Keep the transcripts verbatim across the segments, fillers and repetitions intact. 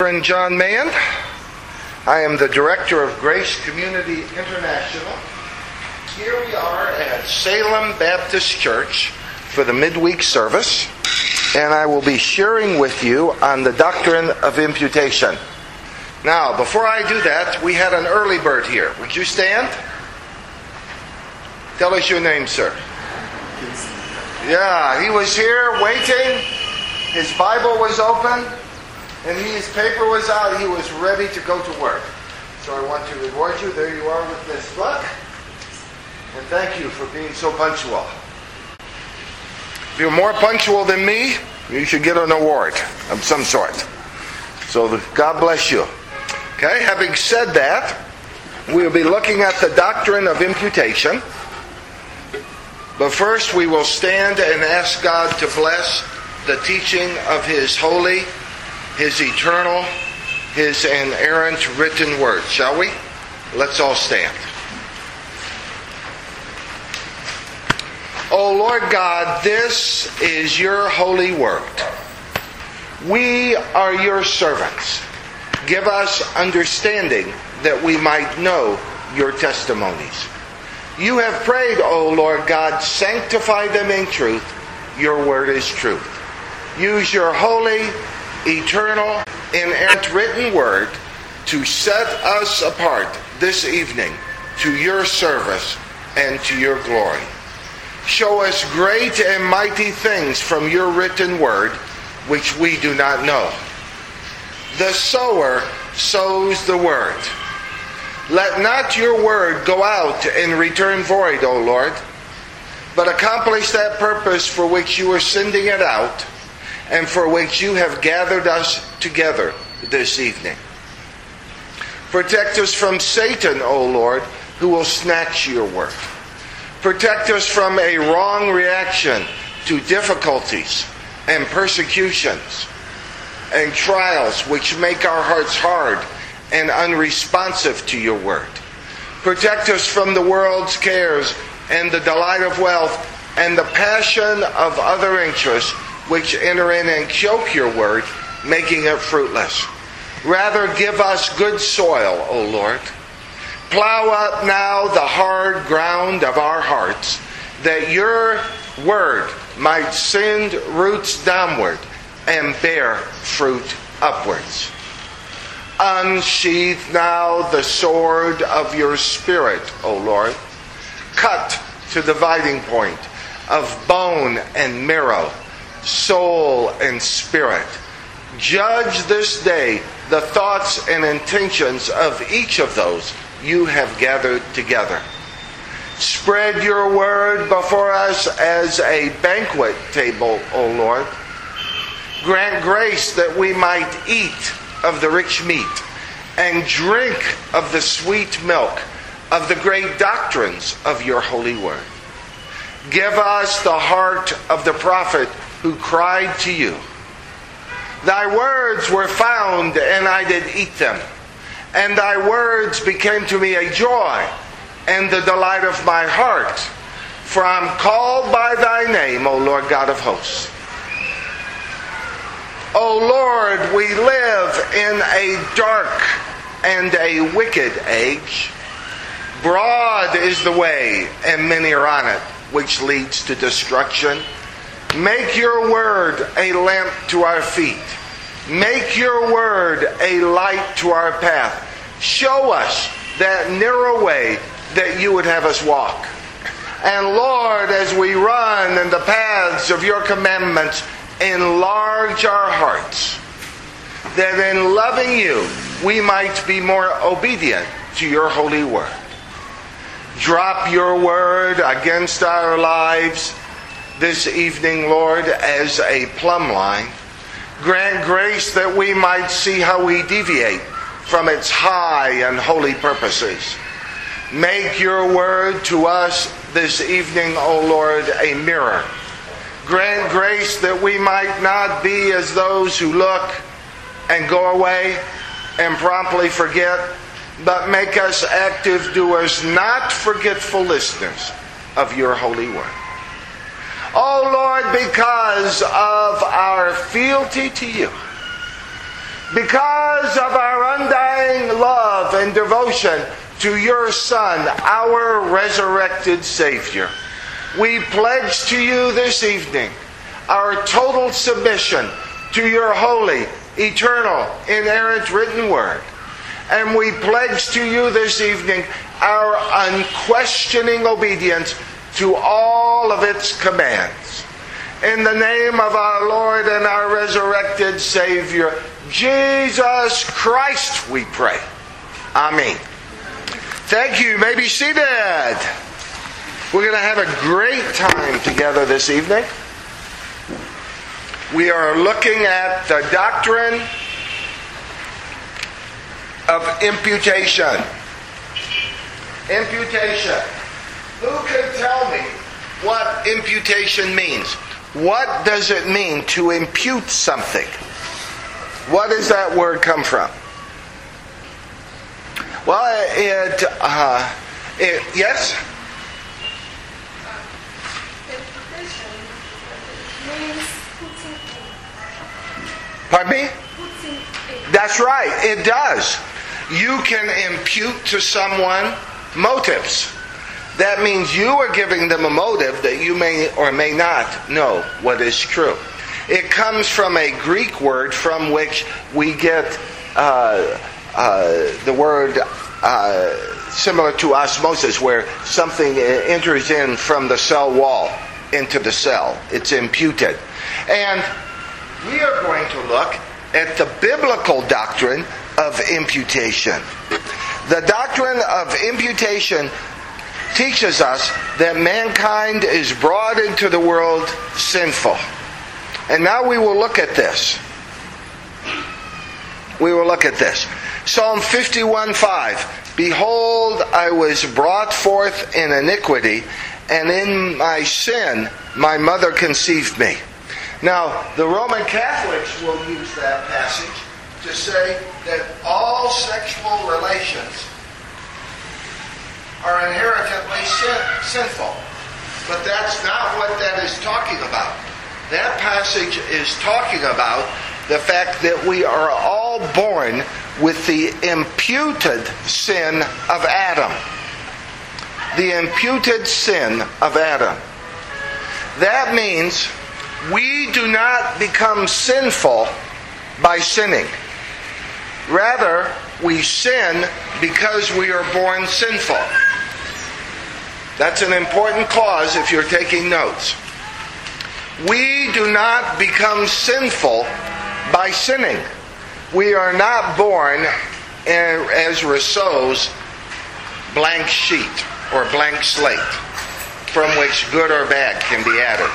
Reverend John Mahan. I am the Director of Grace Community International. Here we are at Salem Baptist Church for the midweek service, and I will be sharing with you on the doctrine of imputation. Now, before I do that, we had an early bird here. Would you stand? Tell us your name, sir. Yeah, he was here waiting. His Bible was open. And his paper was out. He was ready to go to work. So I want to reward you. There you are with this book. And thank you for being so punctual. If you're more punctual than me, you should get an award of some sort. So God bless you. Okay, having said that, we'll be looking at the doctrine of imputation. But first we will stand and ask God to bless the teaching of His holy, His eternal, His inerrant written word. Shall we? Let's all stand. O Lord God, this is your holy word. We are your servants. Give us understanding that we might know your testimonies. You have prayed, O Lord God, sanctify them in truth. Your word is truth. Use your holy, eternal, inerrant written word to set us apart this evening to your service and to your glory. Show us great and mighty things from your written word which we do not know. The sower sows the word. Let not your word go out and return void, O Lord, but accomplish that purpose for which you are sending it out, and for which you have gathered us together this evening. Protect us from Satan, O Lord, who will snatch your word. Protect us from a wrong reaction to difficulties and persecutions and trials which make our hearts hard and unresponsive to your word. Protect us from the world's cares and the delight of wealth and the passion of other interests which enter in and choke your word, making it fruitless. Rather, give us good soil, O Lord. Plow up now the hard ground of our hearts, that your word might send roots downward and bear fruit upwards. Unsheath now the sword of your Spirit, O Lord. Cut to the dividing point of bone and marrow, soul and spirit. Judge this day the thoughts and intentions of each of those you have gathered together. Spread your word before us as a banquet table, O Lord. Grant grace that we might eat of the rich meat and drink of the sweet milk of the great doctrines of your holy word. Give us the heart of the prophet who cried to you. Thy words were found, and I did eat them. And thy words became to me a joy and the delight of my heart. For I am called by thy name, O Lord God of hosts. O Lord, we live in a dark and a wicked age. Broad is the way, and many are on it, which leads to destruction. Make your word a lamp to our feet. Make your word a light to our path. Show us that narrow way that you would have us walk. And Lord, as we run in the paths of your commandments, enlarge our hearts, that in loving you we might be more obedient to your holy word. Drop your word against our lives this evening, Lord, as a plumb line. Grant grace that we might see how we deviate from its high and holy purposes. Make your word to us this evening, O Lord, a mirror. Grant grace that we might not be as those who look and go away and promptly forget, but make us active doers, not forgetful listeners of your holy word. O Lord, because of our fealty to you, because of our undying love and devotion to your Son, our resurrected Savior, we pledge to you this evening our total submission to your holy, eternal, inerrant written word. And we pledge to you this evening our unquestioning obedience to all of its commands. In the name of our Lord and our resurrected Savior, Jesus Christ, we pray. Amen. Thank you. You may be seated. We're going to have a great time together this evening. We are looking at the doctrine of imputation. Imputation. Who can tell me what imputation means? What does it mean to impute something? What does that word come from? Well, it, uh, it yes? Imputation means putting in. Pardon me? Putting in. That's right, it does. You can impute to someone motives. That means you are giving them a motive that you may or may not know what is true. It comes from a Greek word from which we get uh, uh, the word uh, similar to osmosis, where something enters in from the cell wall into the cell. It's imputed. And we are going to look at the biblical doctrine of imputation. The doctrine of imputation teaches us that mankind is brought into the world sinful. And now we will look at this. We will look at this. Psalm fifty-one five. Behold, I was brought forth in iniquity, and in my sin my mother conceived me. Now, the Roman Catholics will use that passage to say that all sexual relations are inherently sin, sinful. But that's not what that is talking about. That passage is talking about the fact that we are all born with the imputed sin of Adam. The imputed sin of Adam. That means we do not become sinful by sinning. Rather, we sin because we are born sinful. That's an important clause if you're taking notes. We do not become sinful by sinning. We are not born as Rousseau's blank sheet or blank slate from which good or bad can be added.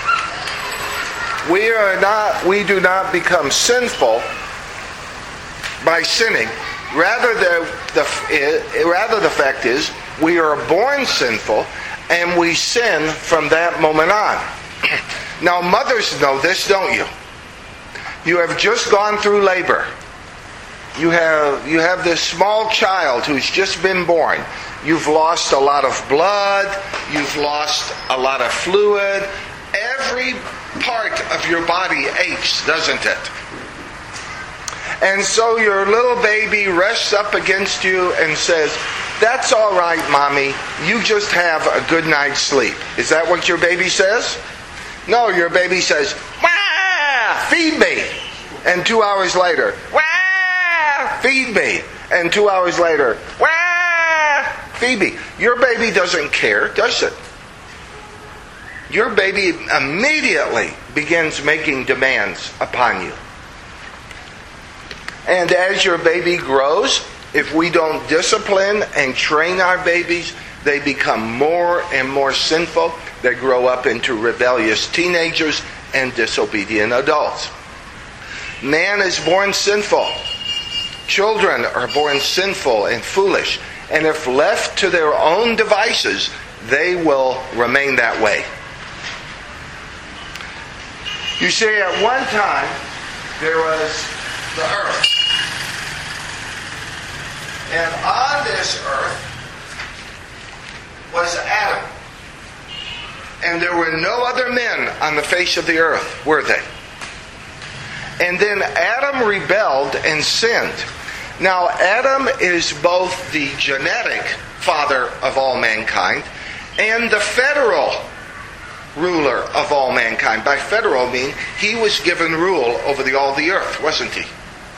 We are not. We do not become sinful by sinning. Rather, the, the rather the fact is we are born sinful, and we sin from that moment on. Now, mothers know this, don't you? You have just gone through labor. You have you have this small child who's just been born. You've lost a lot of blood. You've lost a lot of fluid. Every part of your body aches, doesn't it? And so your little baby rests up against you and says, "That's all right, Mommy. You just have a good night's sleep." Is that what your baby says? No, your baby says, "Wah! Feed me." And two hours later, "Wah! Feed me." And two hours later, "Wah! Feed me." Your baby doesn't care, does it? Your baby immediately begins making demands upon you. And as your baby grows, if we don't discipline and train our babies, they become more and more sinful. They grow up into rebellious teenagers and disobedient adults. Man is born sinful. Children are born sinful and foolish. And if left to their own devices, they will remain that way. You see, at one time, there was the earth. And on this earth was Adam. And there were no other men on the face of the earth, were they? And then Adam rebelled and sinned. Now, Adam is both the genetic father of all mankind and the federal ruler of all mankind. By federal, I mean he was given rule over the, all the earth, wasn't he?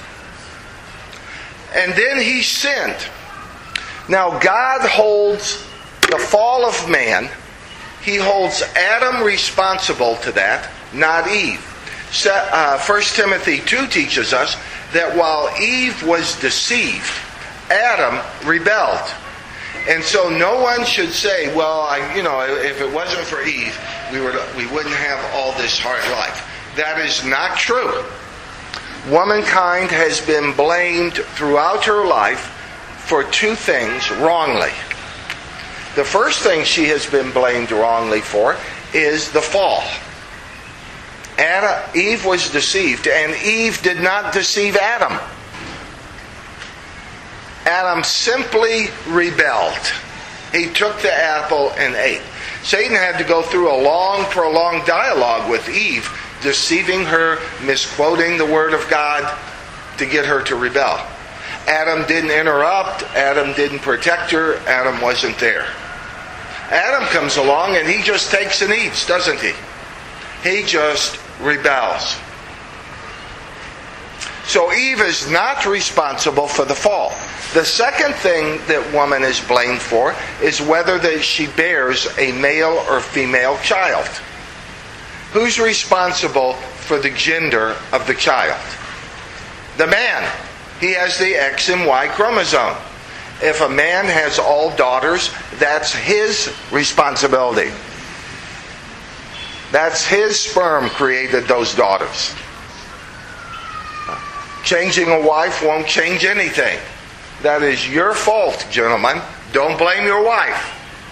And then he sinned. Now, God holds the fall of man, he holds Adam responsible to that, not Eve. Uh, First Timothy two teaches us that while Eve was deceived, Adam rebelled. And so no one should say, well, I, you know, if it wasn't for Eve, we, were, we wouldn't have all this hard life. That is not true. Womankind has been blamed throughout her life for two things wrongly. The first thing she has been blamed wrongly for is the fall. Adam, Eve was deceived, and Eve did not deceive Adam. Adam simply rebelled. He took the apple and ate. Satan had to go through a long, prolonged dialogue with Eve, deceiving her, misquoting the Word of God to get her to rebel. Adam didn't interrupt. Adam didn't protect her. Adam wasn't there. Adam comes along and he just takes and eats, doesn't he? He just rebels. So Eve is not responsible for the fall. The second thing that woman is blamed for is whether that she bears a male or female child. Who's responsible for the gender of the child? The man. He has the X and Y chromosome. If a man has all daughters, that's his responsibility. That's his sperm created those daughters. Changing a wife won't change anything. That is your fault, gentlemen. Don't blame your wife.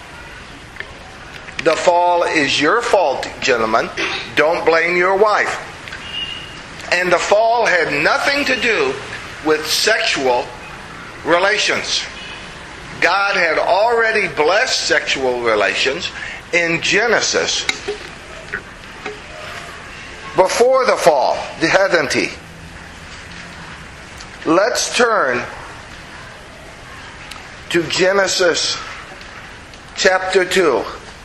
The fall is your fault, gentlemen. Don't blame your wife. And the fall had nothing to do with sexual relations. God had already blessed sexual relations in Genesis before the fall, hadn't he? Let's turn to Genesis chapter two.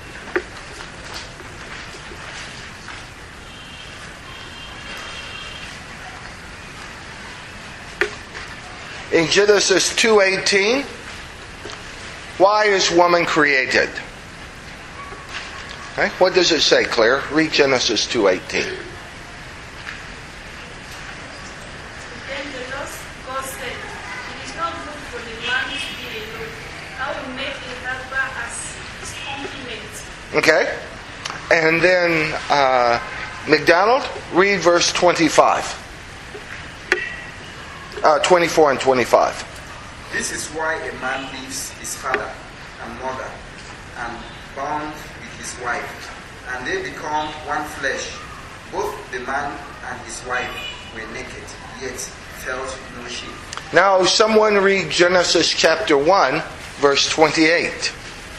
In Genesis two eighteen, why is woman created? Okay, what does it say, Claire? Read Genesis two eighteen. Then the Lord God said, it is not good for the man to be alone. I will make a helper as his complement. Okay. And then, uh, McDonald, read verse twenty-five. Uh, twenty-four and twenty-five. This is why a man leaves his father and mother and bond with his wife, and they become one flesh. Both the man and his wife were naked, yet felt no shame. Now, someone read Genesis chapter one, verse twenty-eight.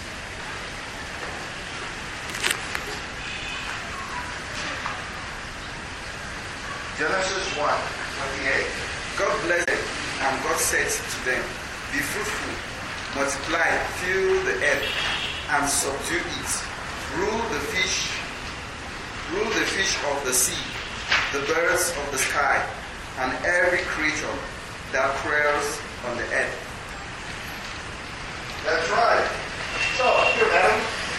Genesis one, twenty-eight. God blessed them, and God said to them, be fruitful, multiply, fill the earth, and subdue it. Rule the fish, rule the fish of the sea, the birds of the sky, and every creature that crawls on the earth. That's right. So, here, Adam.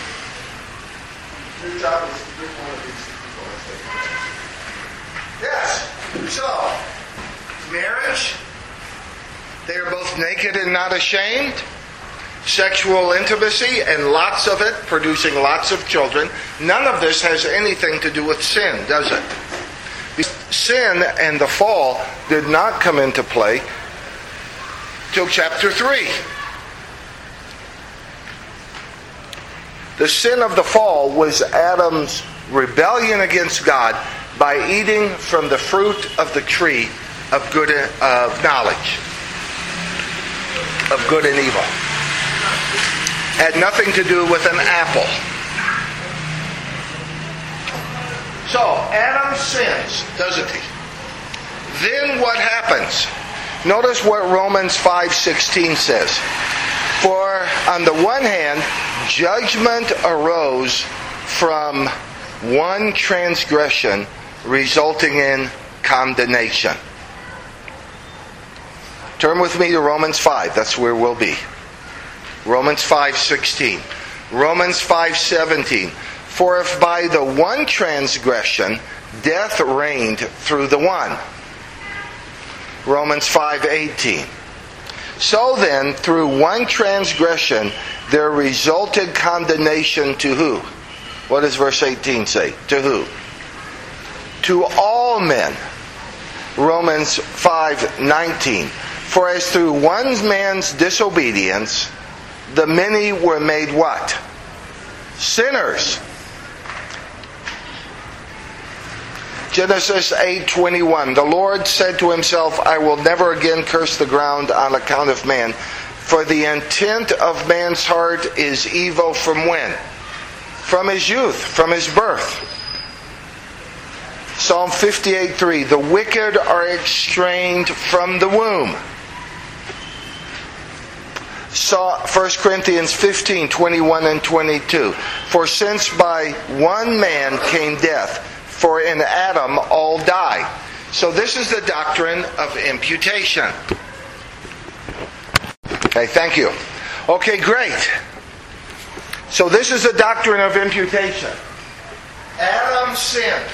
Your job is to pick one of these people and say, yes. So, marriage, they are both naked and not ashamed. Sexual intimacy, and lots of it, producing lots of children. None of this has anything to do with sin, does it? Sin and the fall did not come into play till chapter three. The sin of the fall was Adam's rebellion against God by eating from the fruit of the tree of good of knowledge of good and evil. Had nothing to do with an apple. So Adam sins, doesn't he? then what happens? Notice what Romans five sixteen says. For on the one hand, judgment arose from one transgression, resulting in condemnation. Turn with me to Romans five. That's where we'll be. Romans five sixteen. Romans five seventeen. For if by the one transgression death reigned through the one. Romans five eighteen. So then, through one transgression, there resulted condemnation to who? What does verse eighteen say? To who? To all men. Romans five nineteen. For as through one man's disobedience, the many were made what? Sinners. Genesis eight twenty-one. The Lord said to himself, I will never again curse the ground on account of man, for the intent of man's heart is evil from when? From his youth, from his birth. Psalm fifty-eight three. The wicked are estranged from the womb. First Corinthians fifteen twenty-one and twenty-two. For since by one man came death, for in Adam all die. So this is the doctrine of imputation. Okay, thank you. Okay, great. So this is the doctrine of imputation. Adam sinned.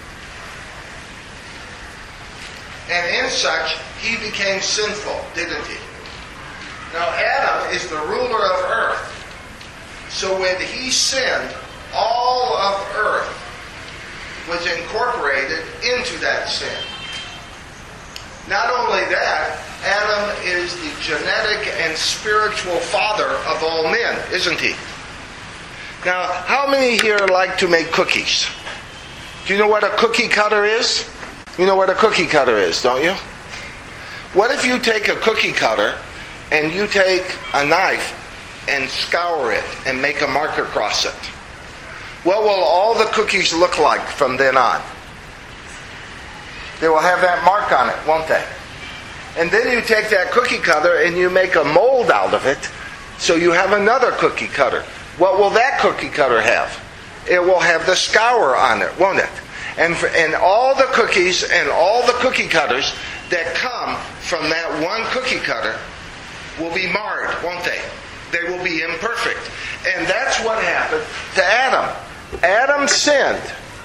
And in such, he became sinful, didn't he? Now Adam is the ruler of earth. So when he sinned, all of earth was incorporated into that sin. Not only that, Adam is the genetic and spiritual father of all men, isn't he? Now, how many here like to make cookies? Do you know what a cookie cutter is? You know what a cookie cutter is, don't you? What if you take a cookie cutter and you take a knife and scour it and make a mark across it? What will all the cookies look like from then on? They will have that mark on it, won't they? And then you take that cookie cutter and you make a mold out of it, so you have another cookie cutter. What will that cookie cutter have? It will have the scour on it, won't it? And, for, and all the cookies and all the cookie cutters that come from that one cookie cutter will be marred, won't they? They will be imperfect. And that's what happened to Adam. Adam sinned.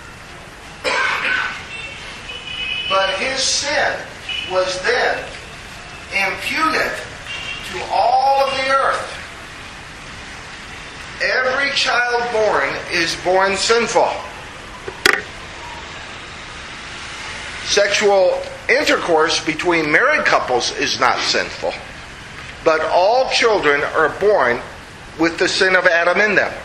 But his sin was then imputed to all of the earth. Every child born is born sinful. Sexual intercourse between married couples is not sinful. But all children are born with the sin of Adam in them.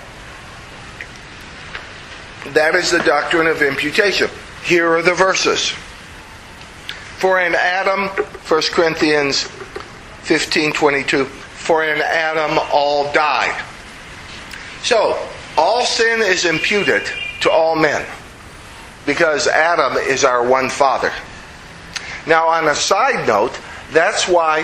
That is the doctrine of imputation. Here are the verses. For in Adam, First Corinthians fifteen twenty-two, for in Adam all died. So, all sin is imputed to all men, because Adam is our one father. Now, on a side note, that's why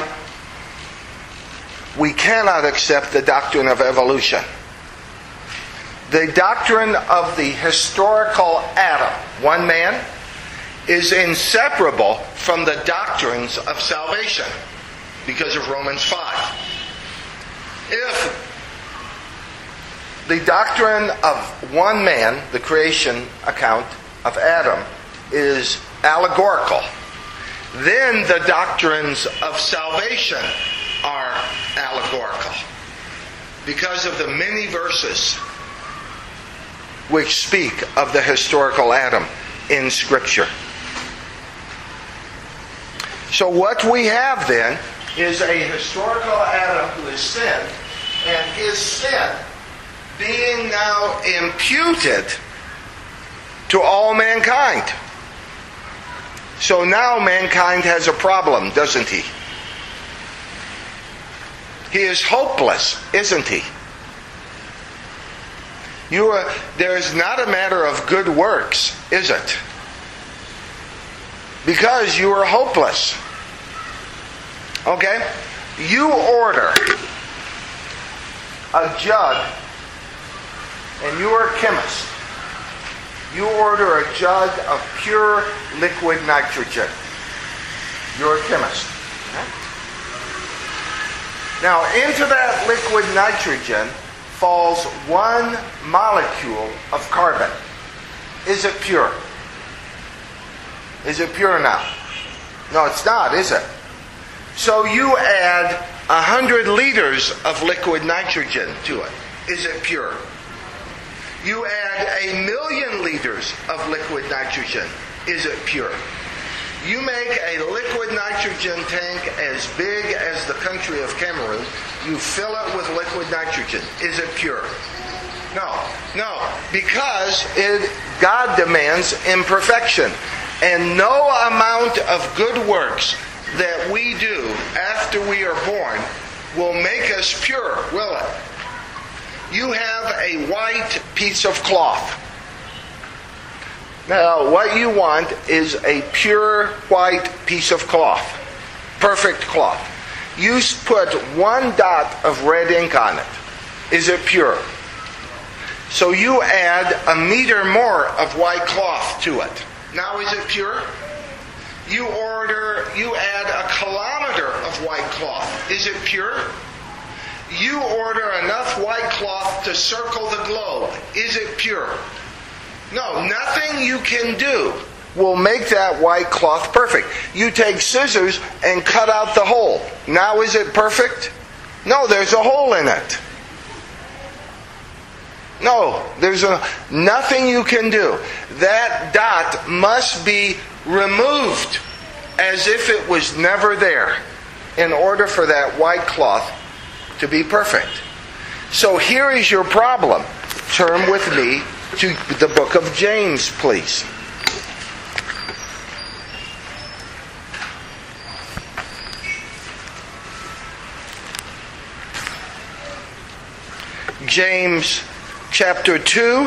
we cannot accept the doctrine of evolution. The doctrine of the historical Adam, one man, is inseparable from the doctrines of salvation because of Romans five. If the doctrine of one man, the creation account of Adam, is allegorical, then the doctrines of salvation are allegorical because of the many verses which speak of the historical Adam in Scripture. So what we have then is a historical Adam who has sinned, and his sin being now imputed to all mankind. So now mankind has a problem, doesn't he? He is hopeless, isn't he? You are, there is not a matter of good works, is it? because you are hopeless. Okay? You order a jug, and you are a chemist. You order a jug of pure liquid nitrogen. You're a chemist. Okay? Now, into that liquid nitrogen falls one molecule of carbon. Is it pure? Is it pure now? No, it's not, is it? So you add a hundred liters of liquid nitrogen to it. Is it pure? You add a million liters of liquid nitrogen. Is it pure? You make a liquid nitrogen tank as big as the country of Cameroon. You fill it with liquid nitrogen. Is it pure? No. No. Because it, God demands imperfection. And no amount of good works that we do after we are born will make us pure, will it? You have a white piece of cloth. Now, what you want is a pure white piece of cloth. Perfect cloth. You put one dot of red ink on it. Is it pure? So you add a meter more of white cloth to it. Now is it pure? You order, you add a kilometer of white cloth. Is it pure? You order enough white cloth to circle the globe. Is it pure? No, nothing you can do will make that white cloth perfect. You take scissors and cut out the hole. Now is it perfect? No, there's a hole in it. No, there's a, nothing you can do. That dot must be removed as if it was never there in order for that white cloth to be perfect. So here is your problem. Turn with me to the book of James, please. James chapter two,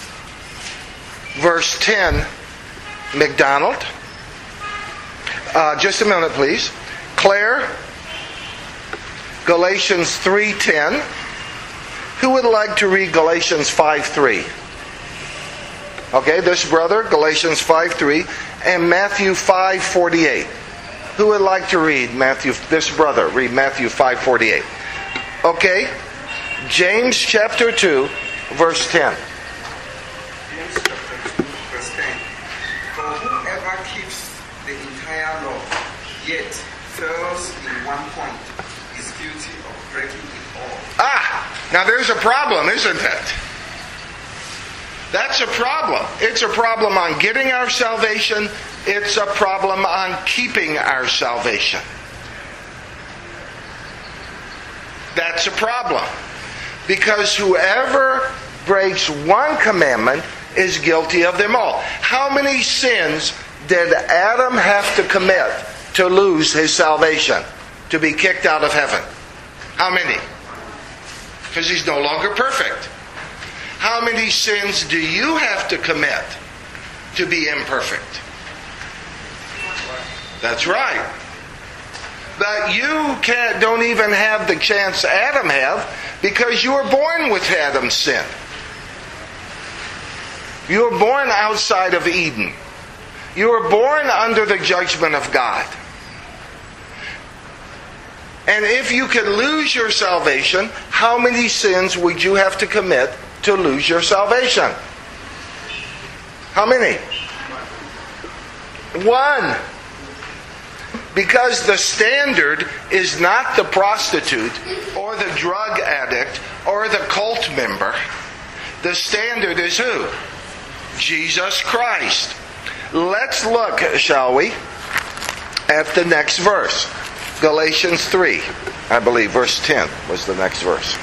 verse ten. McDonald. Uh, just a minute, please. Claire. Galatians three ten. Who would like to read Galatians five three? Okay, this brother, Galatians five three, and Matthew five forty-eight. Who would like to read Matthew? This brother, read Matthew five forty-eight. Okay, James chapter two, verse ten. James chapter two, verse ten. For whoever keeps the entire law, yet fails in one point, is guilty of breaking it all. Ah, now there's a problem, isn't it? That's a problem. It's a problem on getting our salvation. It's a problem on keeping our salvation. That's a problem. Because whoever breaks one commandment is guilty of them all. How many sins did Adam have to commit to lose his salvation? To be kicked out of heaven? How many? Because he's no longer perfect. How many sins do you have to commit to be imperfect? That's right. But you can't, don't even have the chance Adam had because you were born with Adam's sin. You were born outside of Eden. You were born under the judgment of God. And if you could lose your salvation, how many sins would you have to commit to lose your salvation? How many? One. Because the standard is not the prostitute or the drug addict or the cult member. The standard is who? Jesus Christ. Let's look, shall we, at the next verse. Galatians three, I believe, verse ten was the next verse.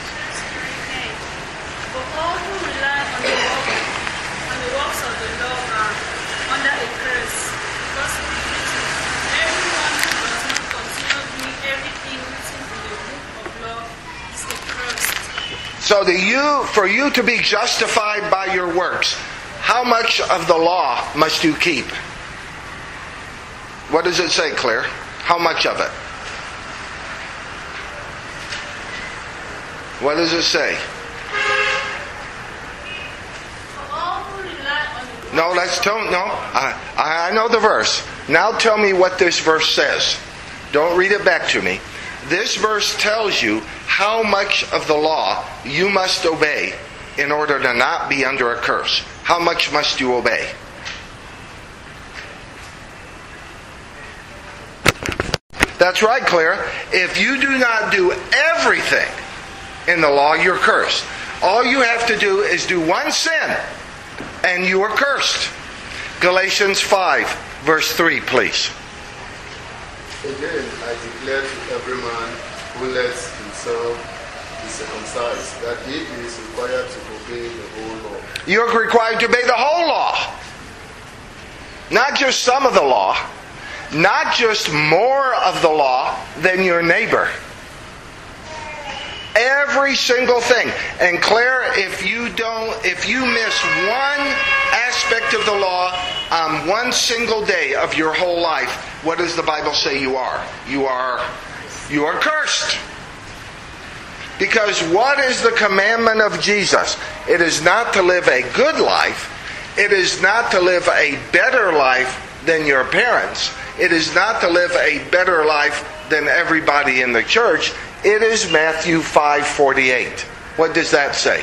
For all who rely on the work, on the works of the law are under a curse, because it is written, everyone who does not continue doing everything written in the book of law is accursed. So the you, for you to be justified by your works, how much of the law must you keep? What does it say, Claire? How much of it? What does it say? No, let's tell, no. I, I know the verse. Now tell me what this verse says. Don't read it back to me. This verse tells you how much of the law you must obey in order to not be under a curse. How much must you obey? That's right, Claire. If you do not do everything in the law, you're cursed. All you have to do is do one sin, and you are cursed. Galatians five, verse three, please. Again, I declare to every man who lets himself be circumcised that he is required to obey the whole law. You're required to obey the whole law. Not just some of the law. Not just more of the law than your neighbor. Every single thing. And Claire, if you don't, if you miss one aspect of the law on one single day of your whole life, what does the Bible say you are? You are, you are cursed. Because what is the commandment of Jesus? It is not to live a good life. It is not to live a better life than your parents. It is not to live a better life than everybody in the church. It is Matthew five forty-eight. What does that say?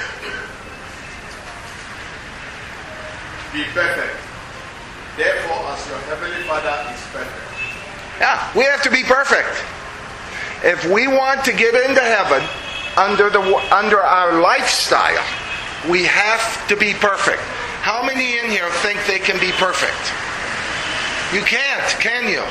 Be perfect. Therefore, as your heavenly Father is perfect. Yeah, we have to be perfect. If we want to get into heaven under the under our lifestyle, we have to be perfect. How many in here think they can be perfect? You can't, can you?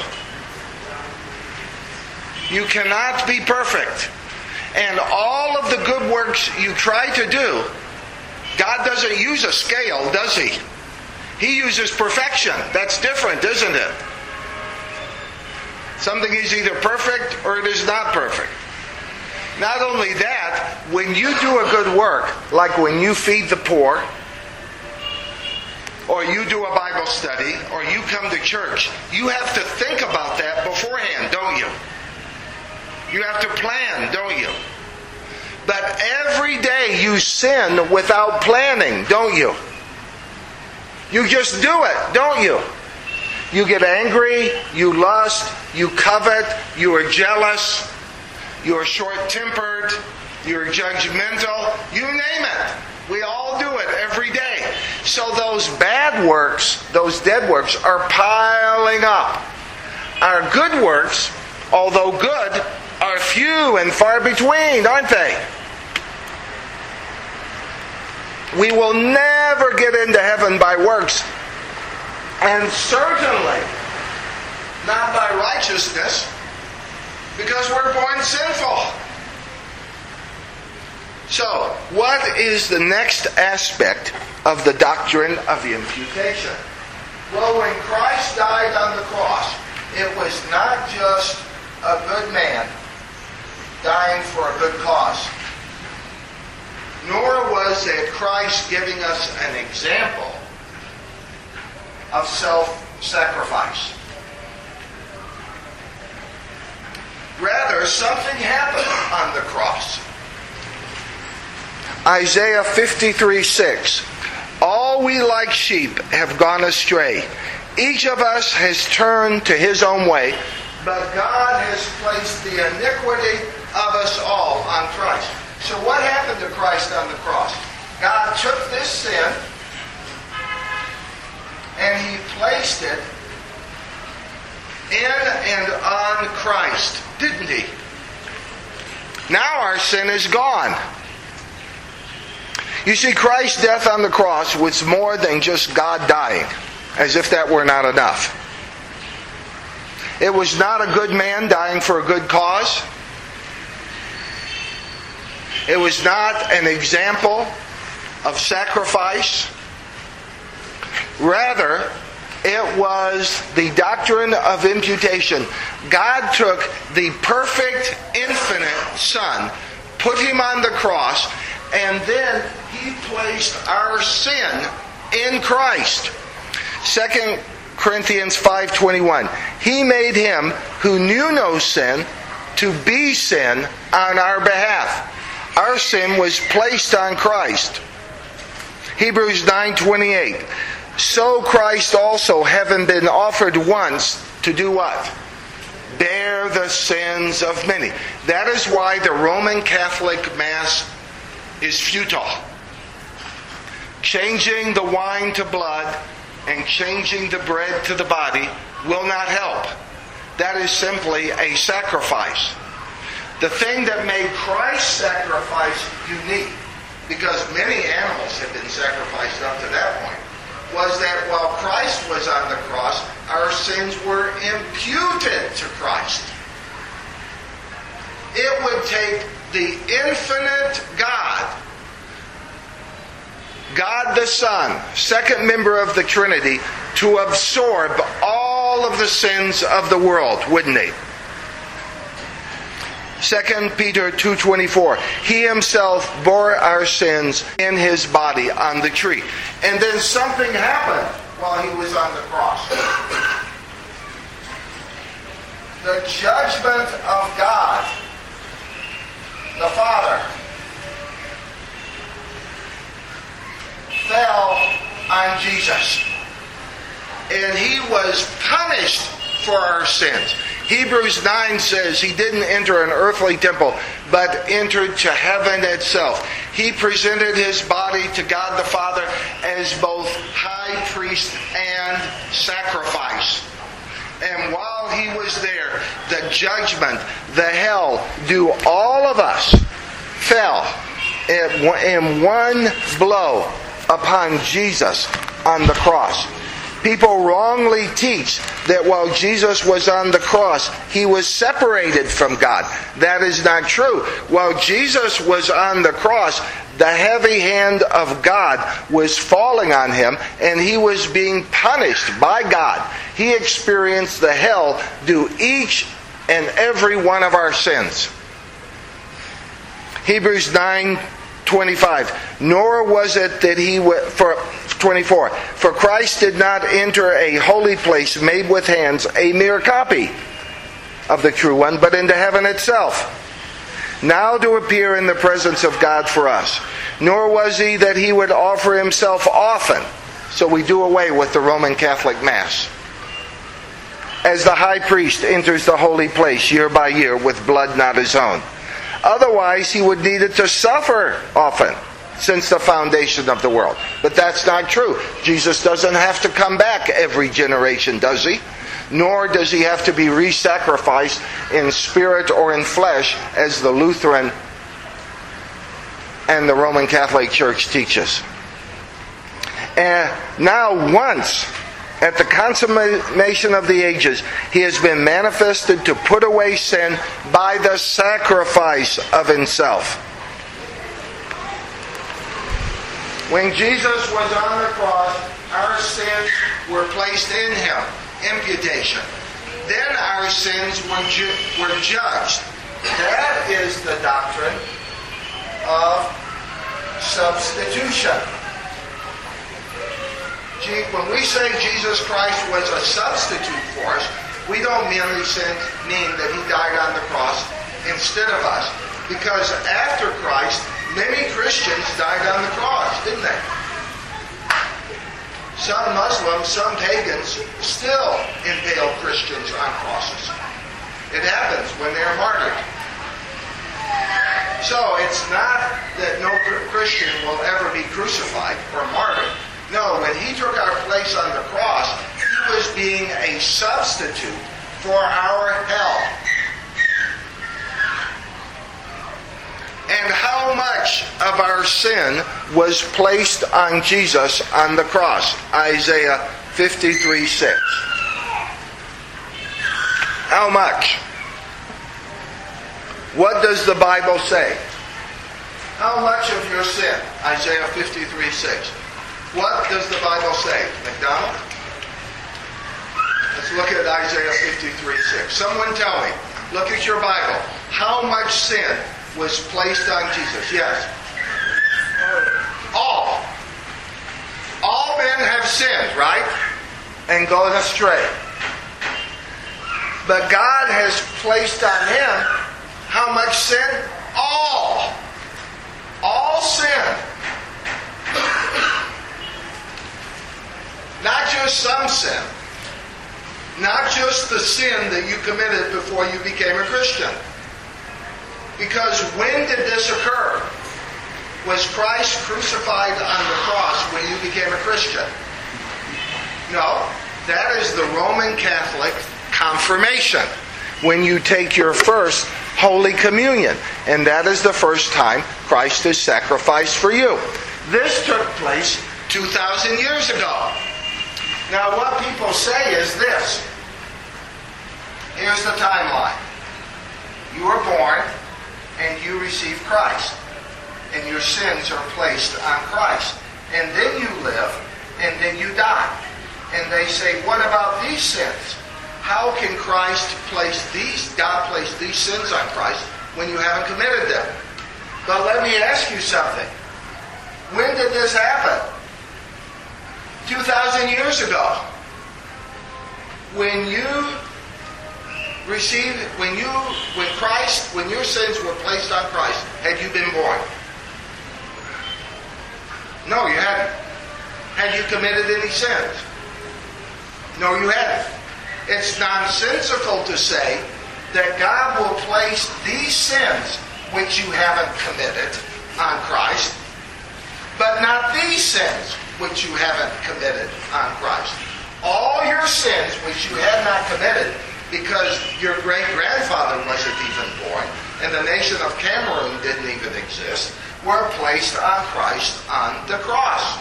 You cannot be perfect. And all of the good works you try to do, God doesn't use a scale, does He? He uses perfection. That's different, isn't it? Something is either perfect or it is not perfect. Not only that, when you do a good work, like when you feed the poor, or you do a Bible study, or you come to church, you have to think about that beforehand, don't you? You have to plan, don't you? But every day you sin without planning, don't you? You just do it, don't you? You get angry, you lust, you covet, you are jealous, you are short-tempered, you are judgmental, you name it. We all do it every day. So those bad works, those dead works, are piling up. Our good works, although good, are few and far between, aren't they? We will never get into heaven by works, and certainly not by righteousness, because we're born sinful. So, what is the next aspect of the doctrine of imputation? Well, when Christ died on the cross, it was not just a good man dying for a good cause, nor was it Christ giving us an example of self-sacrifice. Rather, something happened on the cross. Isaiah fifty-three six. All we like sheep have gone astray. Each of us has turned to his own way, but God has placed the iniquity of us all on Christ. So what happened to Christ on the cross? God took this sin and He placed it in and on Christ, didn't He? Now our sin is gone. You see, Christ's death on the cross was more than just God dying, as if that were not enough. It was not a good man dying for a good cause. It was not an example of sacrifice. Rather, it was the doctrine of imputation. God took the perfect, infinite Son, put Him on the cross, and then He placed our sin in Christ. Second Corinthians five twenty-one. He made him who knew no sin to be sin on our behalf. Our sin was placed on Christ. Hebrews nine twenty-eight. So Christ also, having been offered once to do what? Bear the sins of many. That is why the Roman Catholic Mass is futile. Changing the wine to blood and changing the bread to the body will not help. That is simply a sacrifice. The thing that made Christ's sacrifice unique, because many animals had been sacrificed up to that point, was that while Christ was on the cross, our sins were imputed to Christ. It would take the infinite God, God the Son, second member of the Trinity, to absorb all of the sins of the world, wouldn't he? Second Peter two twenty-four. He himself bore our sins in his body on the tree. And then something happened while he was on the cross. The judgment of God, the Father, fell on Jesus. And he was punished for our sins. Hebrews nine says he didn't enter an earthly temple, but entered to heaven itself. He presented his body to God the Father as both high priest and sacrifice. And while he was there, the judgment, the hell, due all of us, fell in one blow upon Jesus on the cross. People wrongly teach that while Jesus was on the cross, he was separated from God. That is not true. While Jesus was on the cross, the heavy hand of God was falling on him, and he was being punished by God. He experienced the hell due each and every one of our sins. Hebrews nine twenty-five. Nor was it that he w- for twenty-four. For Christ did not enter a holy place made with hands, a mere copy of the true one, but into heaven itself, now to appear in the presence of God for us. Nor was he that he would offer himself often. So we do away with the Roman Catholic Mass. As the high priest enters the holy place year by year with blood not his own. Otherwise, he would need it to suffer often since the foundation of the world. But that's not true. Jesus doesn't have to come back every generation, does he? Nor does he have to be re-sacrificed in spirit or in flesh, as the Lutheran and the Roman Catholic Church teaches. And now once, at the consummation of the ages, he has been manifested to put away sin by the sacrifice of himself. When Jesus was on the cross, our sins were placed in him, imputation. Then our sins were, ju- were judged. That is the doctrine of substitution. When we say Jesus Christ was a substitute for us, we don't merely mean that he died on the cross instead of us. Because after Christ, many Christians died on the cross, didn't they? Some Muslims, some pagans still impale Christians on crosses. It happens when they're martyred. So it's not that no Christian will ever be crucified or martyred. No, when he took our place on the cross, he was being a substitute for our hell. And how much of our sin was placed on Jesus on the cross? Isaiah fifty-three six. How much? What does the Bible say? How much of your sin? Isaiah fifty-three six. What does the Bible say? McDonald? Let's look at Isaiah fifty-three six. Someone tell me. Look at your Bible. How much sin was placed on Jesus? Yes. All. All men have sinned, right? and goes astray. But God has placed on him how much sin? All. All sin. Not just some sin. Not just the sin that you committed before you became a Christian. Because when did this occur? Was Christ crucified on the cross when you became a Christian? No. That is the Roman Catholic confirmation. When you take your first Holy Communion. And that is the first time Christ is sacrificed for you. This took place two thousand years ago. Now what people say is this. Here's the timeline. You were born and you received Christ. And your sins are placed on Christ. And then you live and then you die. And they say, what about these sins? How can Christ place these, God place these sins on Christ when you haven't committed them? But let me ask you something. When did this happen? two thousand years ago. When you received, when you, when Christ, when your sins were placed on Christ, had you been born? No, you hadn't. Had you committed any sins? No, you hadn't. It's nonsensical to say that God will place these sins which you haven't committed on Christ, but not these sins which you haven't committed on Christ. All your sins which you had not committed because your great-grandfather wasn't even born and the nation of Cameroon didn't even exist, were placed on Christ on the cross.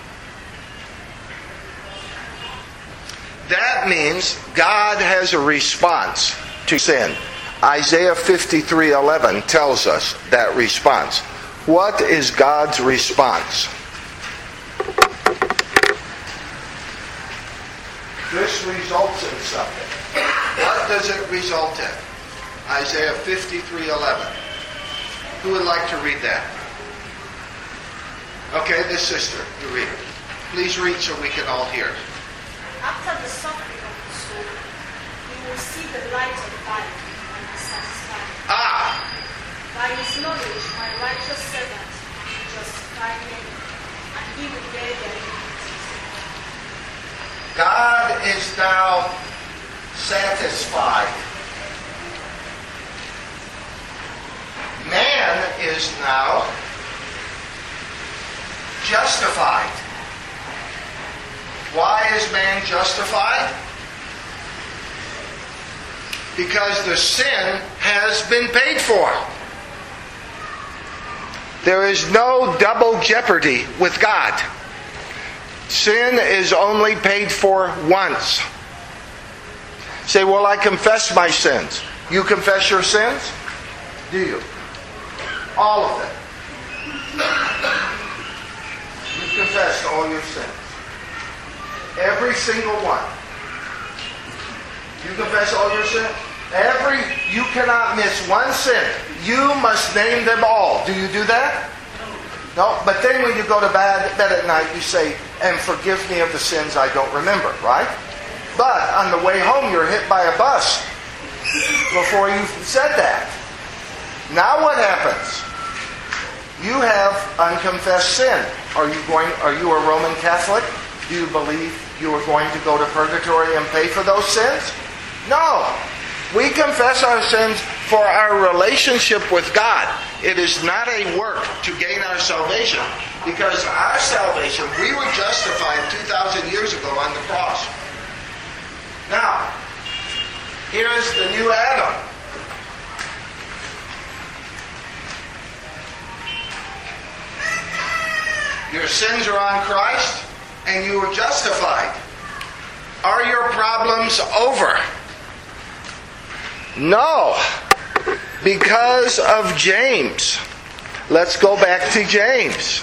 That means God has a response to sin. Isaiah fifty-three eleven tells us that response. What is God's response? This results in something. What does it result in? Isaiah fifty-three eleven. Who would like to read that? Okay, this sister, you read it. Please read so we can all hear. After the suffering of the soul, we will see the light of life and be satisfied. Ah! By his knowledge, my righteous servant will justify many, and he will bear their iniquities. God is now satisfied. Man is now justified. Why is man justified? Because the sin has been paid for. There is no double jeopardy with God. Sin is only paid for once. Say, well, I confess my sins. You confess your sins? Do you? All of them. You confess all your sins. Every single one. You confess all your sins? Every, you cannot miss one sin. You must name them all. Do you do that? No. But then when you go to bed, bed at night, you say, and forgive me of the sins I don't remember, right? But on the way home, you're hit by a bus before you said that. Now what happens? You have unconfessed sin. Are you going? Are you a Roman Catholic? Do you believe you are going to go to purgatory and pay for those sins? No. We confess our sins for our relationship with God. It is not a work to gain our salvation. Because our salvation, we were justified two thousand years ago on the cross. Now, here is the new Adam. Your sins are on Christ, and you are justified. Are your problems over? No. Because of James. Let's go back to James.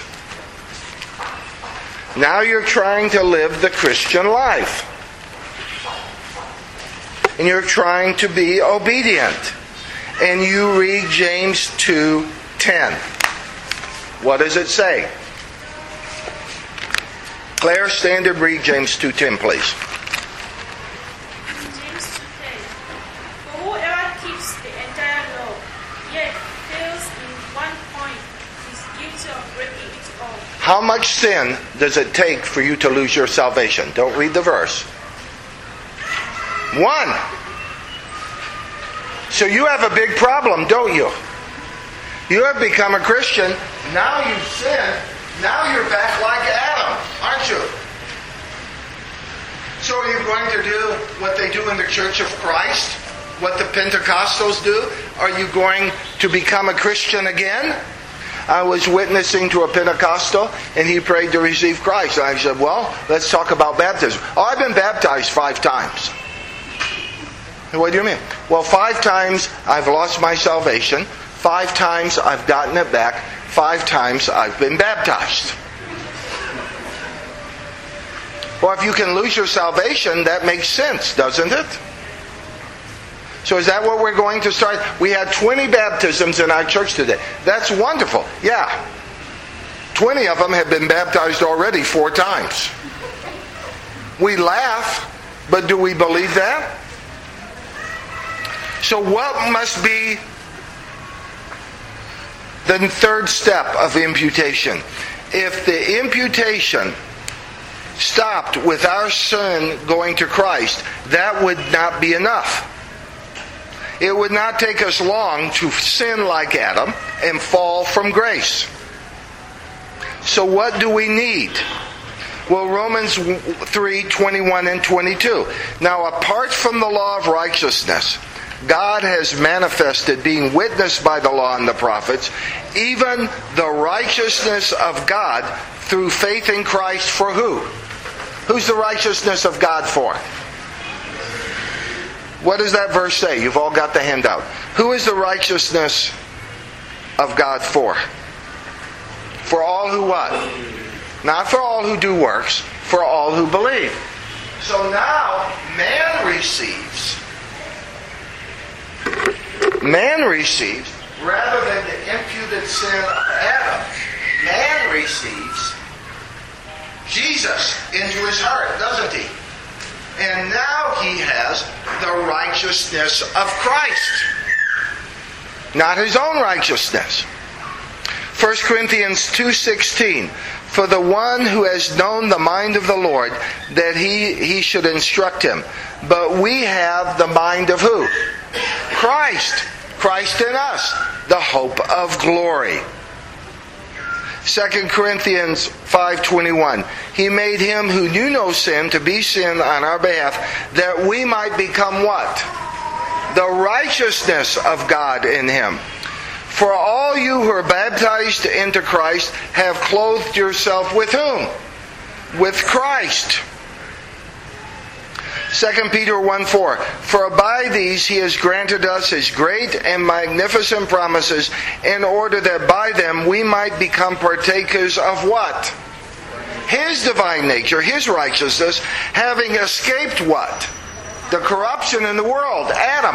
Now you're trying to live the Christian life. And you're trying to be obedient. And you read James two ten. What does it say? Claire, stand and read James two ten, please. How much sin does it take for you to lose your salvation? Don't read the verse. One. So you have a big problem, don't you? You have become a Christian. Now you've sinned. Now you're back like Adam, aren't you? So are you going to do what they do in the Church of Christ? What the Pentecostals do? Are you going to become a Christian again? I was witnessing to a Pentecostal and he prayed to receive Christ. And I said, well, let's talk about baptism. Oh, I've been baptized five times. What do you mean? Well, five times I've lost my salvation. Five times I've gotten it back. Five times I've been baptized. Well, if you can lose your salvation, that makes sense, doesn't it? So is that what we're going to start? We had twenty baptisms in our church today. That's wonderful. Yeah. twenty of them have been baptized already four times. We laugh, but do we believe that? So what must be the third step of imputation? If the imputation stopped with our sin going to Christ, that would not be enough. It would not take us long to sin like Adam and fall from grace. So what do we need? Well, Romans three, twenty-one and twenty-two. Now, apart from the law of righteousness, God has manifested, being witnessed by the law and the prophets, even the righteousness of God through faith in Christ for who? Who's the righteousness of God for? What does that verse say? You've all got the handout. Who is the righteousness of God for? For all who what? Not for all who do works, for all who believe. So now, man receives, man receives, rather than the imputed sin of Adam, man receives Jesus into his heart, doesn't he? And now he has the righteousness of Christ. Not his own righteousness. First Corinthians two sixteen. For the one who has known the mind of the Lord, that he, he should instruct him. But we have the mind of who? Christ. Christ in us. The hope of glory. Second Corinthians five twenty-one. He made him who knew no sin to be sin on our behalf, that we might become what? The righteousness of God in him. For all you who are baptized into Christ have clothed yourself with whom? With Christ. Second Peter one four. For by these he has granted us his great and magnificent promises, in order that by them we might become partakers of what? His divine nature, his righteousness, having escaped what? The corruption in the world. Adam.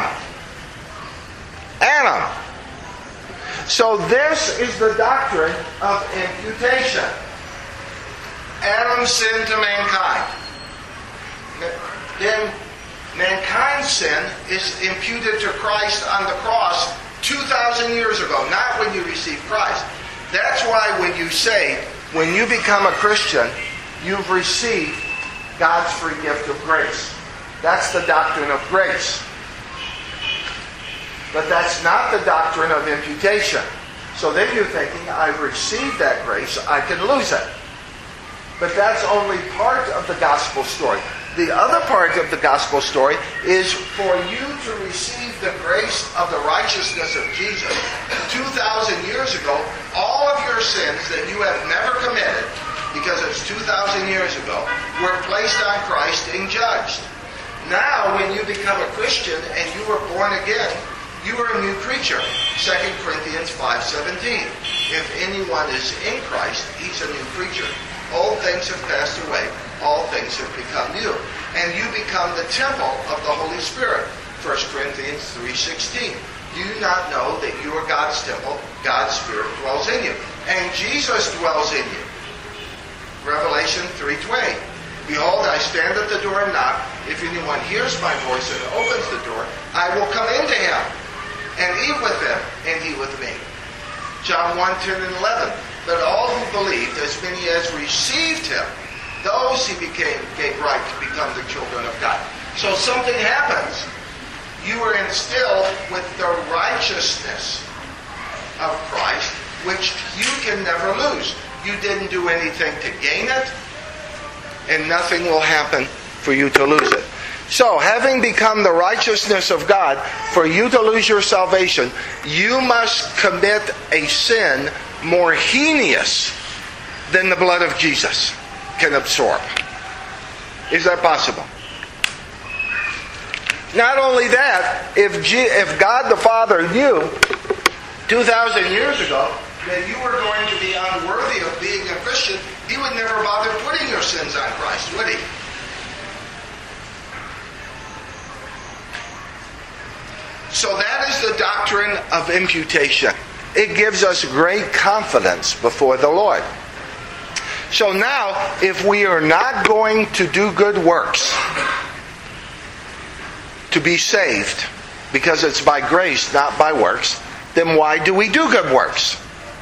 Adam. So this is the doctrine of imputation. Adam's sin to mankind. Then mankind's sin is imputed to Christ on the cross two thousand years ago, not when you receive Christ. That's why when you say, when you become a Christian, you've received God's free gift of grace. That's the doctrine of grace. But that's not the doctrine of imputation. So then you're thinking, I've received that grace, I can lose it. But that's only part of the gospel story. The other part of the gospel story is for you to receive the grace of the righteousness of Jesus. two thousand years ago, all of your sins that you have never committed, because it's two thousand years ago, were placed on Christ and judged. Now, when you become a Christian and you were born again, you are a new creature. Second Corinthians five seventeen. If anyone is in Christ, he's a new creature. Old things have passed away. All things have become new. And you become the temple of the Holy Spirit. First Corinthians three sixteen. Do you not know that you are God's temple? God's Spirit dwells in you. And Jesus dwells in you. Revelation three twenty. Behold, I stand at the door and knock. If anyone hears my voice and opens the door, I will come into him and eat with him and he with me. John one ten and eleven. But all who believed, as many as received him, those he became gave right to become the children of God. So something happens. You are instilled with the righteousness of Christ, which you can never lose. You didn't do anything to gain it, and nothing will happen for you to lose it. So, having become the righteousness of God, for you to lose your salvation, you must commit a sin more heinous than the blood of Jesus can absorb. Is that possible? Not only that, if G- if God the Father knew two thousand years ago that you were going to be unworthy of being a Christian, He would never bother putting your sins on Christ, would He? So that is the doctrine of imputation. It gives us great confidence before the Lord. So now, if we are not going to do good works to be saved, because it's by grace, not by works, then why do we do good works?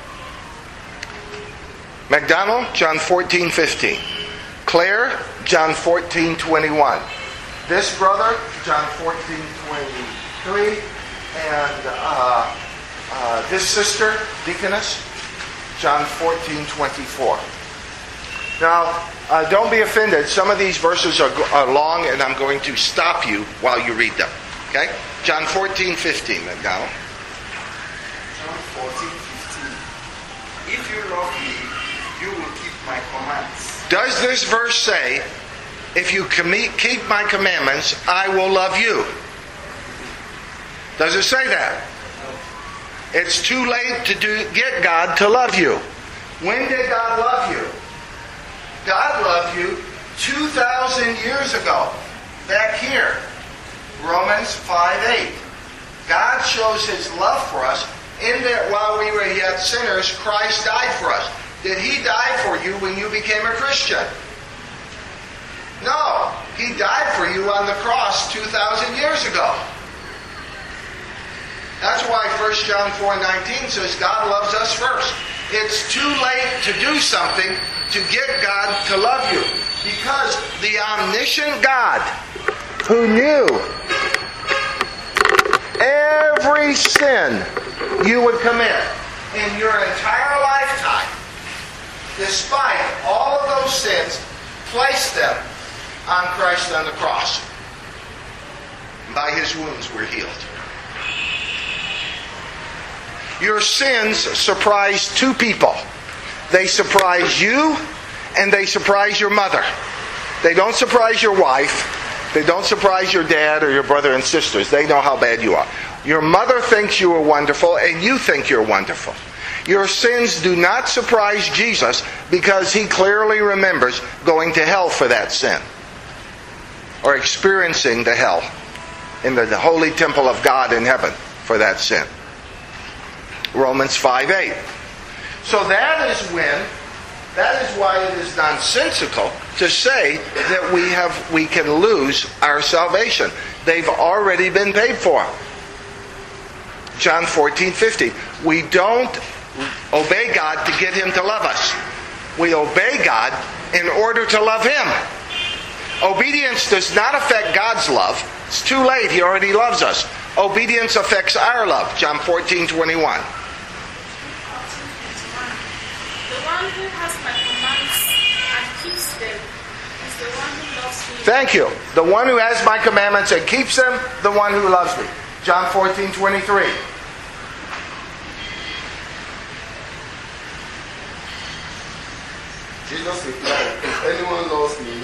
McDonald, John fourteen fifteen. Claire, John fourteen twenty-one. This brother, John fourteen twenty-three. And uh, uh, this sister, Deaconess, John fourteen twenty-four. Now, uh, don't be offended. Some of these verses are, are long, and I'm going to stop you while you read them. Okay? John fourteen fifteen, McDonald. John fourteen fifteen. If you love me, you will keep my commands. Does this verse say, if you com- keep my commandments, I will love you? Does it say that? It's too late to do, get God to love you. When did God love you? God loved you two thousand years ago. Back here. Romans five eight. God shows His love for us in that while we were yet sinners, Christ died for us. Did He die for you when you became a Christian? No. He died for you on the cross two thousand years ago. That's why First John four nineteen says God loves us first. It's too late to do something to get God to love you. Because the omniscient God who knew every sin you would commit in your entire lifetime, despite all of those sins, placed them on Christ on the cross. By His wounds we're healed. Your sins surprise two people. They surprise you, and they surprise your mother. They don't surprise your wife. They don't surprise your dad or your brother and sisters. They know how bad you are. Your mother thinks you are wonderful, and you think you're wonderful. Your sins do not surprise Jesus because He clearly remembers going to hell for that sin, or experiencing the hell in the holy temple of God in heaven for that sin. Romans five eight. So that is when, that is why it is nonsensical to say that we have we can lose our salvation. They've already been paid for. John fourteen fifty. We don't obey God to get Him to love us. We obey God in order to love Him. Obedience does not affect God's love. It's too late. He already loves us. Obedience affects our love. John fourteen twenty-one. The one who has my commands and keeps them is the one who loves me. Thank you. The one who has my commandments and keeps them, the one who loves me. John fourteen twenty-three. Jesus replied, if anyone loves me,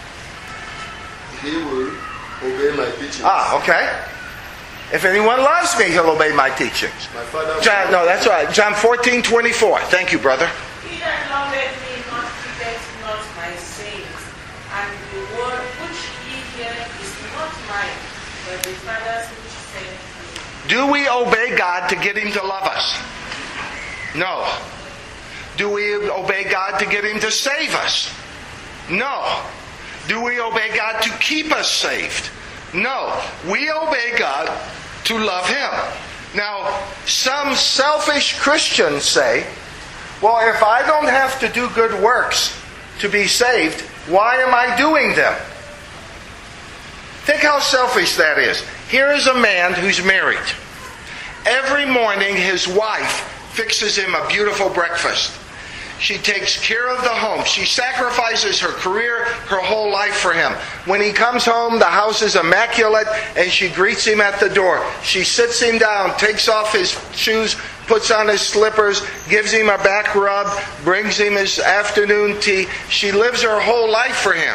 he will obey my teachings. Ah, okay. If anyone loves me, he'll obey my teachings. My Father John, no, that's right. John fourteen twenty-four. Thank you, brother. He that loveth me not keepeth not my sayings, and the word which ye hear is not mine, but the Father's which sent me. Do we obey God to get Him to love us? No. Do we obey God to get Him to save us? No. Do we obey God to keep us saved? No. We obey God to love Him. Now, some selfish Christians say, Well, if I don't have to do good works to be saved, why am I doing them? Think how selfish that is. Here is a man who's married. Every morning his wife fixes him a beautiful breakfast. She takes care of the home. She sacrifices her career, her whole life for him. When he comes home, the house is immaculate, and she greets him at the door. She sits him down, takes off his shoes, puts on his slippers, gives him a back rub, brings him his afternoon tea. She lives her whole life for him.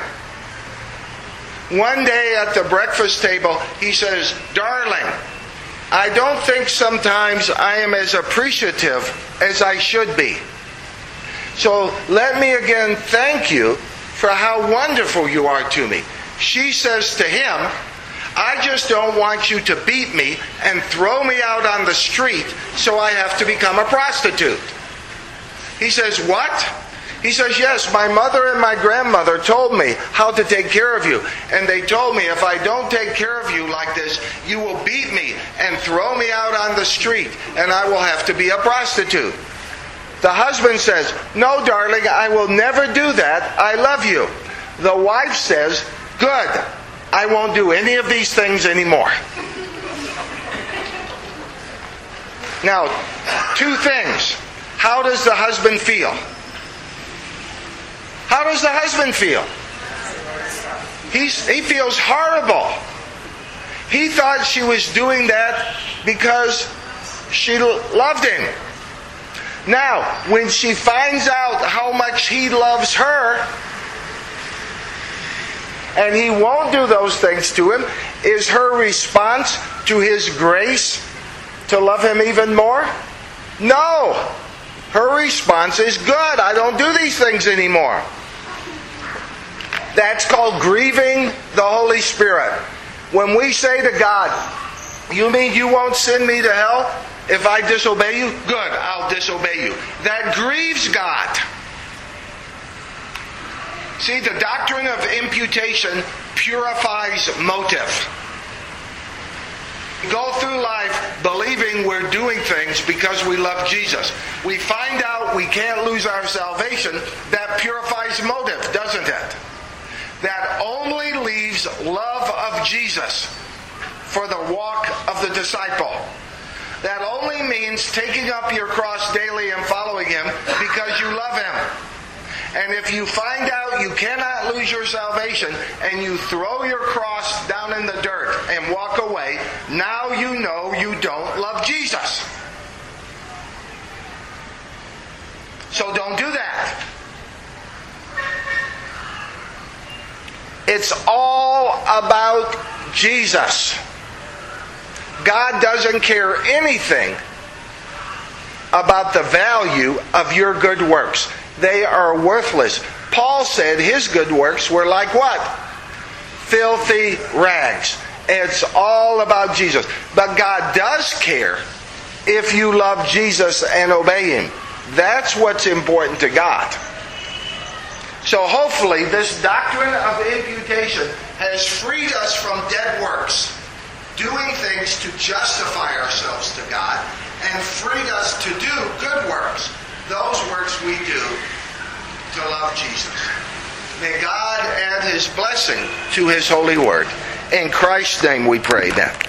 One day at the breakfast table, he says, "Darling, I don't think sometimes I am as appreciative as I should be. So let me again thank you for how wonderful you are to me." She says to him, "I just don't want you to beat me and throw me out on the street so I have to become a prostitute." He says, "What?" He says, "Yes, my mother and my grandmother told me how to take care of you. And they told me if I don't take care of you like this, you will beat me and throw me out on the street and I will have to be a prostitute." The husband says, "No, darling, I will never do that. I love you." The wife says, "Good. I won't do any of these things anymore." Now, two things. How does the husband feel? How does the husband feel? He's, he feels horrible. He thought she was doing that because she loved him. Now, when she finds out how much he loves her, and he won't do those things to him, is her response to his grace to love him even more? No. Her response is, "Good, I don't do these things anymore." That's called grieving the Holy Spirit. When we say to God, "You mean you won't send me to hell if I disobey you?" Good, I'll disobey you. That grieves God. See, the doctrine of imputation purifies motive. We go through life believing we're doing things because we love Jesus. We find out we can't lose our salvation. That purifies motive, doesn't it? That only leaves love of Jesus for the walk of the disciple. That only means taking up your cross daily and following Him because you love Him. And if you find out you cannot lose your salvation and you throw your cross down in the dirt and walk away, now you know you don't love Jesus. So don't do that. It's all about Jesus. God doesn't care anything about the value of your good works. They are worthless. Paul said his good works were like what? Filthy rags. It's all about Jesus. But God does care if you love Jesus and obey Him. That's what's important to God. So hopefully this doctrine of imputation has freed us from dead works, doing things to justify ourselves to God, and freed us to do good works, those works we do to love Jesus. May God add His blessing to His holy word. In Christ's name we pray now.